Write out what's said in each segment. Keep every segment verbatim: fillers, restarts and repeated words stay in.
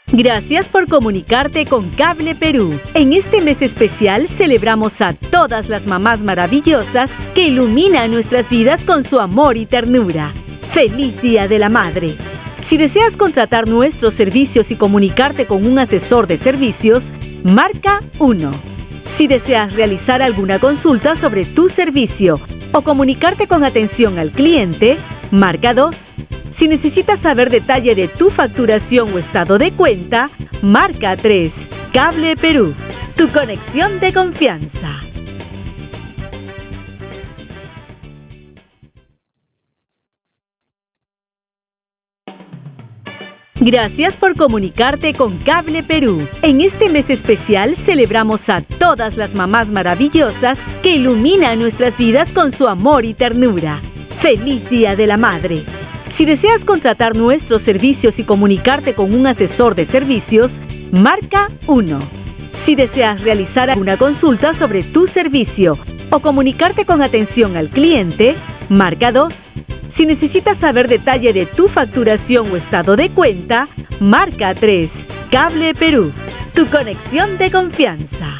Gracias por comunicarte con Cable Perú. En este mes especial celebramos a todas las mamás maravillosas que iluminan nuestras vidas con su amor y ternura. ¡Feliz Día de la Madre! Si deseas contratar nuestros servicios y comunicarte con un asesor de servicios, marca uno. Si deseas realizar alguna consulta sobre tu servicio o comunicarte con atención al cliente, marca dos. Si necesitas saber detalle de tu facturación o estado de cuenta, marca tres. Cable Perú, tu conexión de confianza. Gracias por comunicarte con Cable Perú. En este mes especial celebramos a todas las mamás maravillosas que iluminan nuestras vidas con su amor y ternura. ¡Feliz Día de la Madre! Si deseas contratar nuestros servicios y comunicarte con un asesor de servicios, marca uno. Si deseas realizar alguna consulta sobre tu servicio o comunicarte con atención al cliente, marca dos. Si necesitas saber detalle de tu facturación o estado de cuenta, marca tres. Cable Perú, tu conexión de confianza.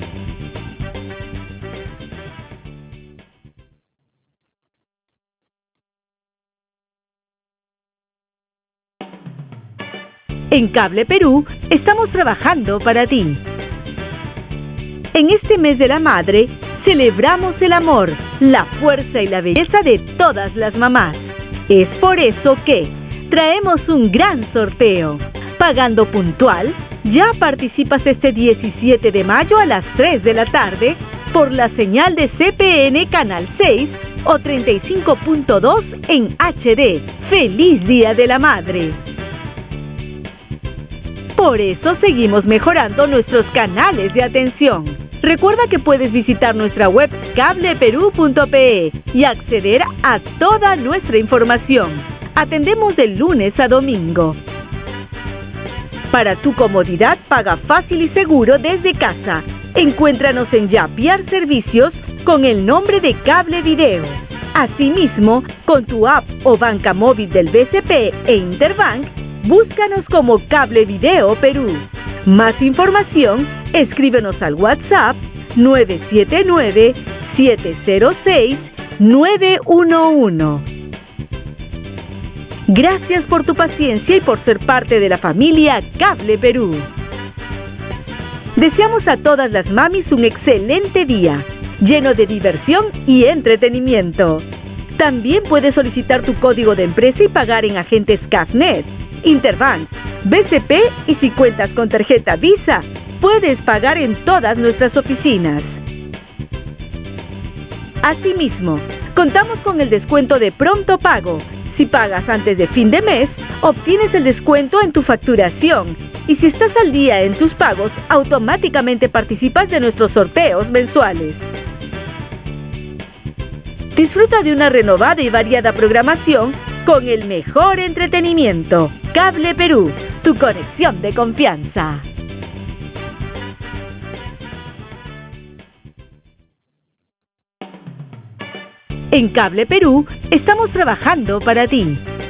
En Cable Perú estamos trabajando para ti. En este mes de la madre, celebramos el amor, la fuerza y la belleza de todas las mamás. Es por eso que traemos un gran sorteo. Pagando puntual, ya participas este diecisiete de mayo a las tres de la tarde por la señal de C P N Canal seis o treinta y cinco punto dos en H D. ¡Feliz Día de la Madre! Por eso seguimos mejorando nuestros canales de atención. Recuerda que puedes visitar nuestra web cable perú punto pe y acceder a toda nuestra información. Atendemos de lunes a domingo. Para tu comodidad, paga fácil y seguro desde casa. Encuéntranos en Yapiar Servicios con el nombre de Cable Video. Asimismo, con tu app o banca móvil del B C P e Interbank, búscanos como Cable Video Perú. Más información, escríbenos al WhatsApp nueve siete nueve, siete cero seis, nueve uno uno. Gracias por tu paciencia y por ser parte de la familia Cable Perú. Deseamos a todas las mamis un excelente día, lleno de diversión y entretenimiento. También puedes solicitar tu código de empresa y pagar en agentes Cafnet, Interbank, B C P y si cuentas con tarjeta Visa, puedes pagar en todas nuestras oficinas. Asimismo, contamos con el descuento de pronto pago. Si pagas antes de fin de mes, obtienes el descuento en tu facturación. Y si estás al día en tus pagos, automáticamente participas de nuestros sorteos mensuales. Disfruta de una renovada y variada programación con el mejor entretenimiento. Cable Perú, tu conexión de confianza. En Cable Perú estamos trabajando para ti.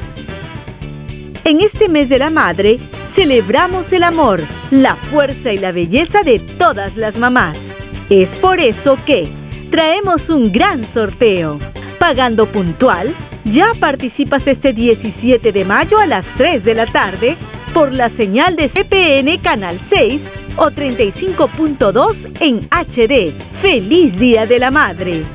En este mes de la madre, celebramos el amor, la fuerza y la belleza de todas las mamás. Es por eso que traemos un gran sorteo. Pagando puntual, ya participas este diecisiete de mayo a las tres de la tarde por la señal de C P N Canal seis o treinta y cinco punto dos en H D. ¡Feliz Día de la Madre!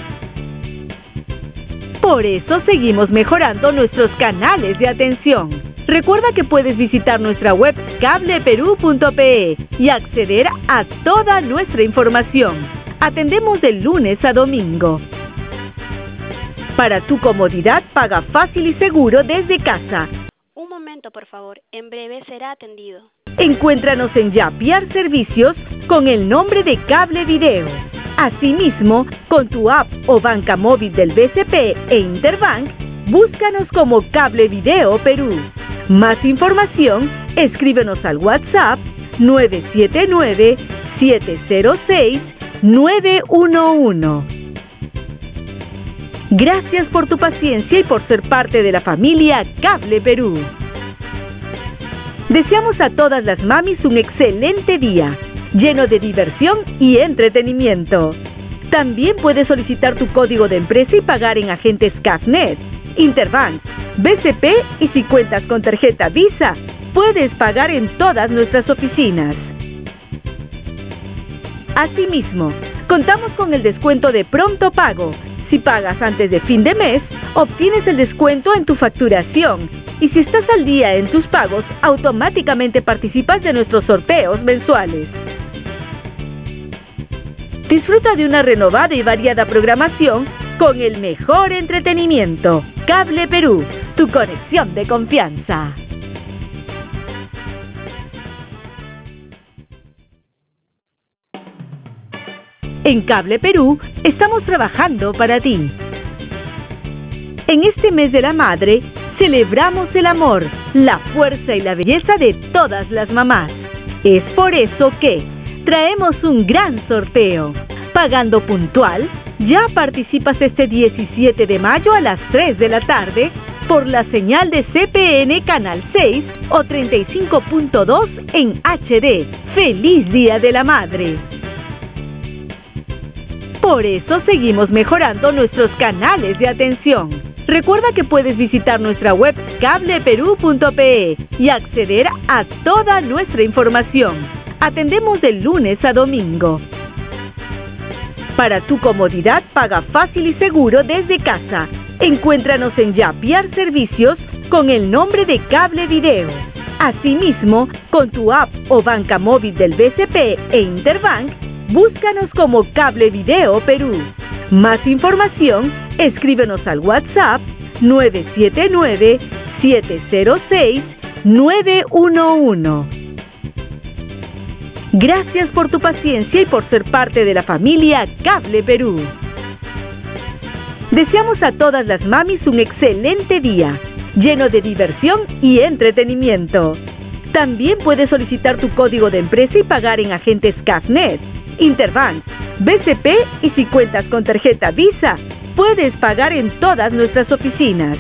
Por eso seguimos mejorando nuestros canales de atención. Recuerda que puedes visitar nuestra web cable perú punto pe y acceder a toda nuestra información. Atendemos de lunes a domingo. Para tu comodidad, paga fácil y seguro desde casa. Un momento, por favor. En breve será atendido. Encuéntranos en Yapiar Servicios con el nombre de Cable Video. Asimismo, con tu app o banca móvil del B C P e Interbank, búscanos como Cable Video Perú. Más información, escríbenos al WhatsApp nueve siete nueve, siete cero seis, nueve uno uno. Gracias por tu paciencia y por ser parte de la familia Cable Perú. Deseamos a todas las mamis un excelente día, lleno de diversión y entretenimiento. También puedes solicitar tu código de empresa y pagar en agentes Cafnet, Interbank, B C P y si cuentas con tarjeta Visa, puedes pagar en todas nuestras oficinas. Asimismo, contamos con el descuento de pronto pago. Si pagas antes de fin de mes, obtienes el descuento en tu facturación. Y si estás al día en tus pagos, automáticamente participas de nuestros sorteos mensuales. Disfruta de una renovada y variada programación con el mejor entretenimiento. Cable Perú, tu conexión de confianza. En Cable Perú estamos trabajando para ti. En este mes de la madre, celebramos el amor, la fuerza y la belleza de todas las mamás. Es por eso que traemos un gran sorteo. Pagando puntual, ya participas este diecisiete de mayo a las tres de la tarde por la señal de C P N Canal seis o treinta y cinco punto dos en H D. ¡Feliz Día de la Madre! Por eso seguimos mejorando nuestros canales de atención. Recuerda que puedes visitar nuestra web cable perú punto pe y acceder a toda nuestra información. Atendemos de lunes a domingo. Para tu comodidad, paga fácil y seguro desde casa. Encuéntranos en Yapiar Servicios con el nombre de Cable Video. Asimismo, con tu app o banca móvil del B C P e Interbank, búscanos como Cable Video Perú. Más información, escríbenos al WhatsApp nueve siete nueve, siete cero seis, nueve uno uno. Gracias por tu paciencia y por ser parte de la familia Cable Perú. Deseamos a todas las mamis un excelente día, lleno de diversión y entretenimiento. También puedes solicitar tu código de empresa y pagar en agentes Cafnet, Interbank, B C P y si cuentas con tarjeta Visa, puedes pagar en todas nuestras oficinas.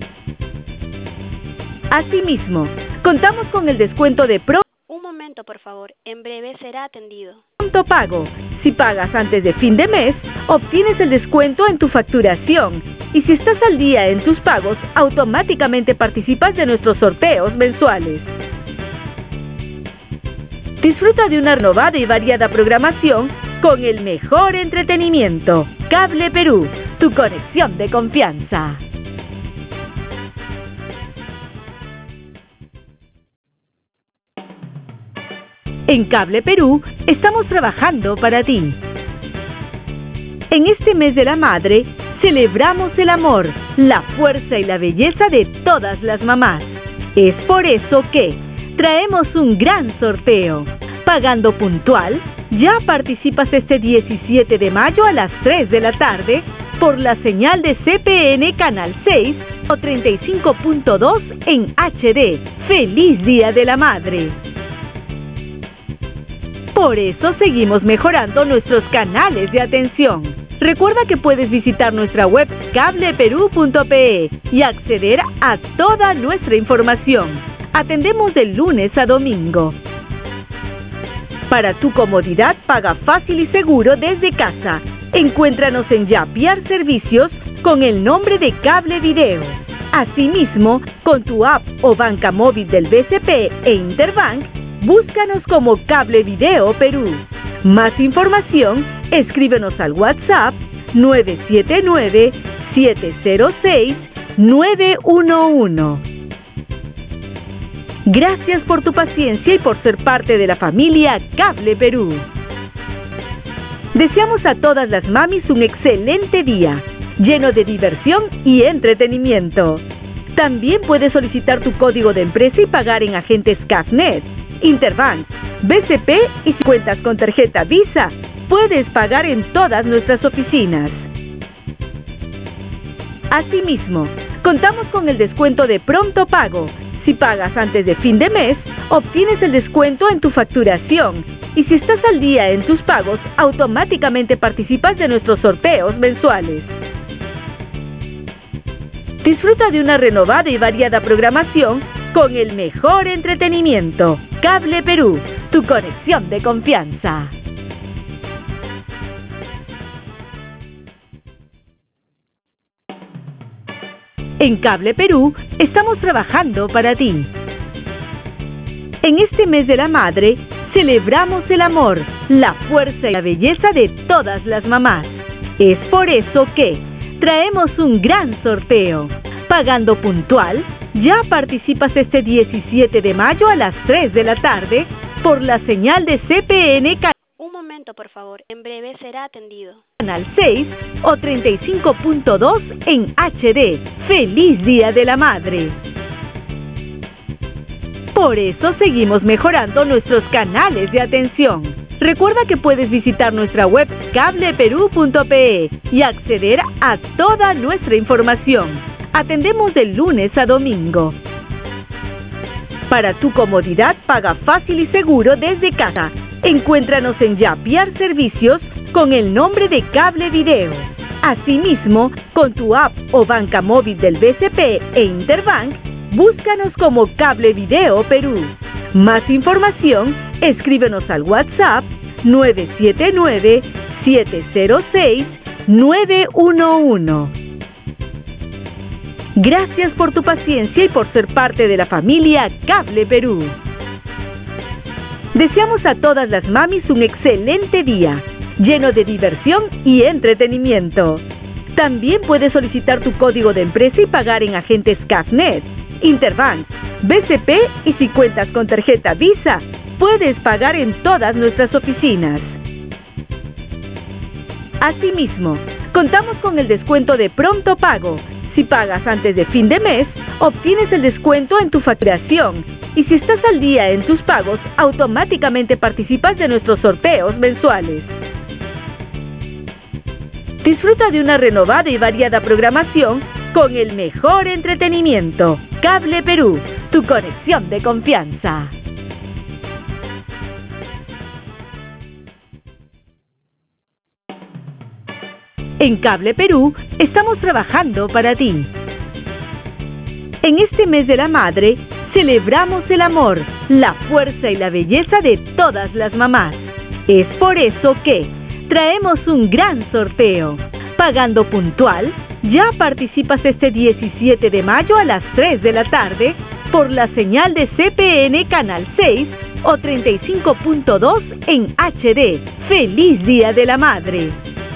Asimismo, contamos con el descuento de Pro. Un momento, por favor. En breve será atendido. Pronto pago. Si pagas antes de fin de mes, obtienes el descuento en tu facturación. Y si estás al día en tus pagos, automáticamente participas de nuestros sorteos mensuales. Disfruta de una renovada y variada programación con el mejor entretenimiento. Cable Perú, tu conexión de confianza. En Cable Perú estamos trabajando para ti. En este mes de la madre, celebramos el amor, la fuerza y la belleza de todas las mamás. Es por eso que traemos un gran sorteo. Pagando puntual, ya participas este diecisiete de mayo a las tres de la tarde por la señal de C P N Canal seis o treinta y cinco punto dos en H D. ¡Feliz Día de la Madre! Por eso seguimos mejorando nuestros canales de atención. Recuerda que puedes visitar nuestra web cable perú punto pe y acceder a toda nuestra información. Atendemos de lunes a domingo. Para tu comodidad, paga fácil y seguro desde casa. Encuéntranos en Yapiar Servicios con el nombre de Cable Video. Asimismo, con tu app o banca móvil del B C P e Interbank, búscanos como Cable Video Perú. Más información, escríbenos al WhatsApp nueve siete nueve, siete cero seis, nueve uno uno. Gracias por tu paciencia y por ser parte de la familia Cable Perú. Deseamos a todas las mamis un excelente día, lleno de diversión y entretenimiento. También puedes solicitar tu código de empresa y pagar en agentes Cafnet, Interbank, B C P y si cuentas con tarjeta Visa, puedes pagar en todas nuestras oficinas. Asimismo, contamos con el descuento de pronto pago. Si pagas antes de fin de mes, obtienes el descuento en tu facturación. Y si estás al día en tus pagos, automáticamente participas de nuestros sorteos mensuales. Disfruta de una renovada y variada programación con el mejor entretenimiento. Cable Perú, tu conexión de confianza. En Cable Perú estamos trabajando para ti. En este mes de la madre, celebramos el amor, la fuerza y la belleza de todas las mamás. Es por eso que traemos un gran sorteo. Pagando puntual, ya participas este diecisiete de mayo a las tres de la tarde por la señal de C P N Canal. Un momento, por favor. En breve será atendido. Canal seis o treinta y cinco punto dos en H D. ¡Feliz Día de la Madre! Por eso seguimos mejorando nuestros canales de atención. Recuerda que puedes visitar nuestra web cable perú punto pe y acceder a toda nuestra información. Atendemos de lunes a domingo. Para tu comodidad, paga fácil y seguro desde casa. Encuéntranos en Yapiar Servicios con el nombre de Cable Video. Asimismo, con tu app o banca móvil del B C P e Interbank, búscanos como Cable Video Perú. Más información, escríbenos al WhatsApp nueve siete nueve, siete cero seis, nueve uno uno. Gracias por tu paciencia y por ser parte de la familia Cable Perú. Deseamos a todas las mamis un excelente día, lleno de diversión y entretenimiento. También puedes solicitar tu código de empresa y pagar en agentes CAFNet, Interbank, B C P y si cuentas con tarjeta Visa, puedes pagar en todas nuestras oficinas. Asimismo, contamos con el descuento de pronto pago. Si pagas antes de fin de mes, obtienes el descuento en tu facturación. Y si estás al día en tus pagos, automáticamente participas de nuestros sorteos mensuales. Disfruta de una renovada y variada programación con el mejor entretenimiento. Cable Perú, tu conexión de confianza. En Cable Perú estamos trabajando para ti. En este mes de la madre, celebramos el amor, la fuerza y la belleza de todas las mamás. Es por eso que traemos un gran sorteo. Pagando puntual, ya participas este diecisiete de mayo a las tres de la tarde por la señal de C P N Canal seis o treinta y cinco punto dos en H D. ¡Feliz Día de la Madre!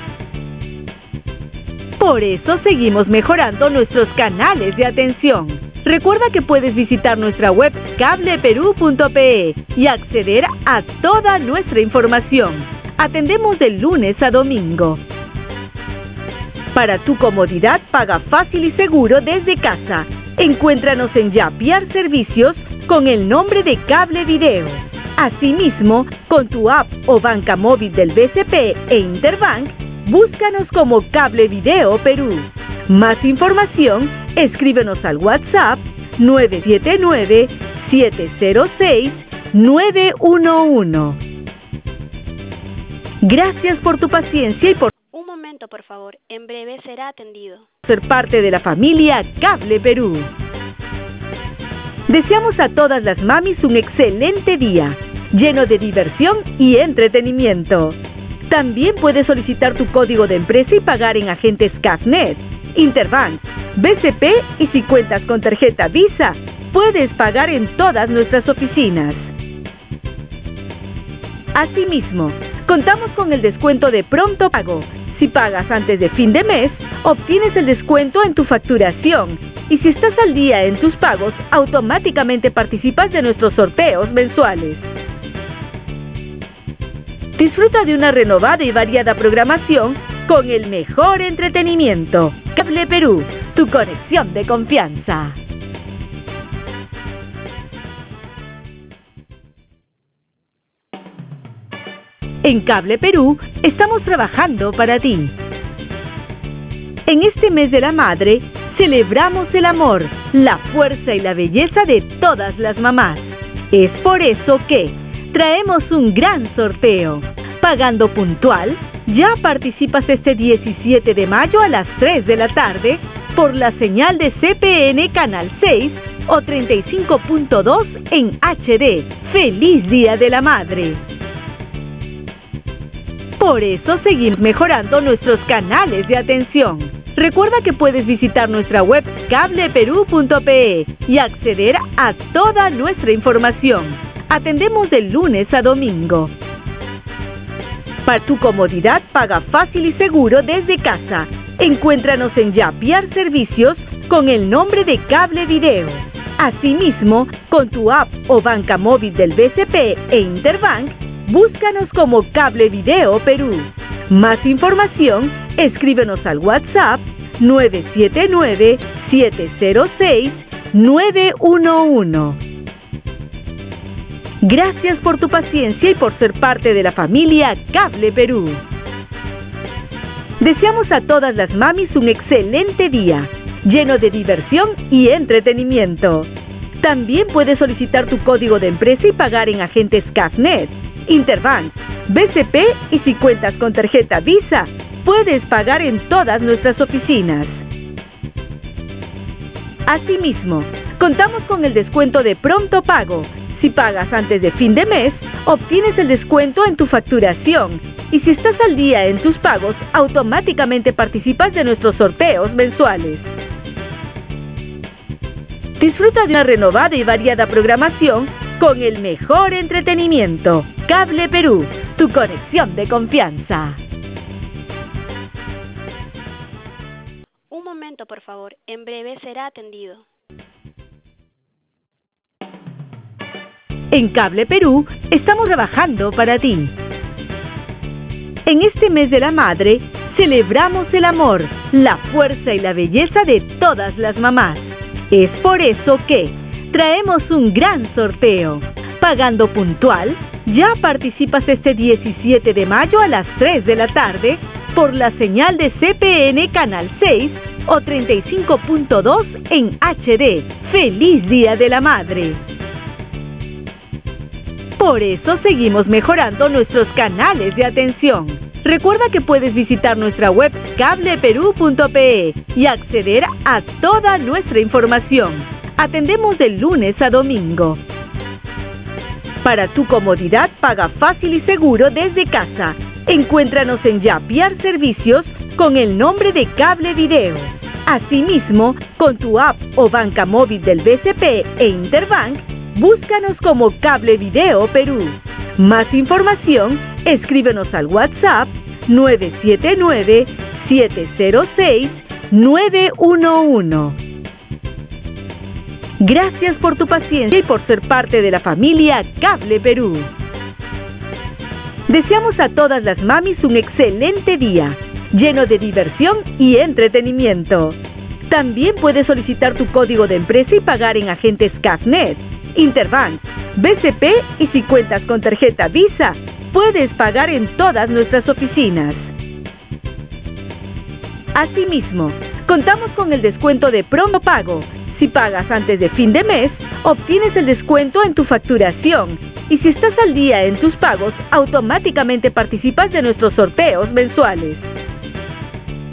Por eso seguimos mejorando nuestros canales de atención. Recuerda que puedes visitar nuestra web cable perú punto pe y acceder a toda nuestra información. Atendemos de lunes a domingo. Para tu comodidad, paga fácil y seguro desde casa. Encuéntranos en Yapiar Servicios con el nombre de Cable Video. Asimismo, con tu app o banca móvil del B C P e Interbank, búscanos como Cable Video Perú. Más información, escríbenos al WhatsApp nueve siete nueve, siete cero seis, nueve uno uno. Gracias por tu paciencia y por Un momento, por favor. En breve será atendido. ser parte de la familia Cable Perú. Deseamos a todas las mamis un excelente día, lleno de diversión y entretenimiento. También puedes solicitar tu código de empresa y pagar en agentes CAFNet, Interbank, B C P y si cuentas con tarjeta Visa, puedes pagar en todas nuestras oficinas. Asimismo, contamos con el descuento de pronto pago. Si pagas antes de fin de mes, obtienes el descuento en tu facturación. Y si estás al día en tus pagos, automáticamente participas de nuestros sorteos mensuales. Disfruta de una renovada y variada programación con el mejor entretenimiento. Cable Perú, tu conexión de confianza. En Cable Perú estamos trabajando para ti. En este mes de la madre, celebramos el amor, la fuerza y la belleza de todas las mamás. Es por eso que traemos un gran sorteo. Pagando puntual, ya participas este diecisiete de mayo a las tres de la tarde por la señal de C P N Canal seis o treinta y cinco punto dos en H D. ¡Feliz Día de la Madre! Por eso seguimos mejorando nuestros canales de atención. Recuerda que puedes visitar nuestra web cable perú punto pe y acceder a toda nuestra información. Atendemos de lunes a domingo. Para tu comodidad, paga fácil y seguro desde casa. Encuéntranos en Yapiar Servicios con el nombre de Cable Video. Asimismo, con tu app o banca móvil del B C P e Interbank, búscanos como Cable Video Perú. Más información, escríbenos al WhatsApp nueve siete nueve, siete cero seis, nueve uno uno. Gracias por tu paciencia y por ser parte de la familia Cable Perú. Deseamos a todas las mamis un excelente día, lleno de diversión y entretenimiento. También puedes solicitar tu código de empresa y pagar en agentes CAFNet, Interbank, B C P y si cuentas con tarjeta Visa, puedes pagar en todas nuestras oficinas. Asimismo, contamos con el descuento de Pronto Pago. Si pagas antes de fin de mes, obtienes el descuento en tu facturación. Y si estás al día en tus pagos, automáticamente participas de nuestros sorteos mensuales. Disfruta de una renovada y variada programación con el mejor entretenimiento. Cable Perú, tu conexión de confianza. Un momento, por favor. En breve será atendido. En Cable Perú estamos trabajando para ti. En este mes de la madre, celebramos el amor, la fuerza y la belleza de todas las mamás. Es por eso que traemos un gran sorteo. Pagando puntual, ya participas este diecisiete de mayo a las tres de la tarde por la señal de C P N Canal seis o treinta y cinco punto dos en H D. ¡Feliz Día de la Madre! Por eso seguimos mejorando nuestros canales de atención. Recuerda que puedes visitar nuestra web cable perú punto pe y acceder a toda nuestra información. Atendemos de lunes a domingo. Para tu comodidad, paga fácil y seguro desde casa. Encuéntranos en Yapiar Servicios con el nombre de Cable Video. Asimismo, con tu app o banca móvil del B C P e Interbank, búscanos como Cable Video Perú. Más información, escríbenos al WhatsApp nueve siete nueve, siete cero seis, nueve uno uno. Gracias por tu paciencia y por ser parte de la familia Cable Perú. Deseamos a todas las mamis un excelente día, lleno de diversión y entretenimiento. También puedes solicitar tu código de empresa y pagar en agentes CAFNet, Interbank, B C P y si cuentas con tarjeta Visa, puedes pagar en todas nuestras oficinas. Asimismo, contamos con el descuento de Pronto Pago. Si pagas antes de fin de mes, obtienes el descuento en tu facturación. Y si estás al día en tus pagos, automáticamente participas de nuestros sorteos mensuales.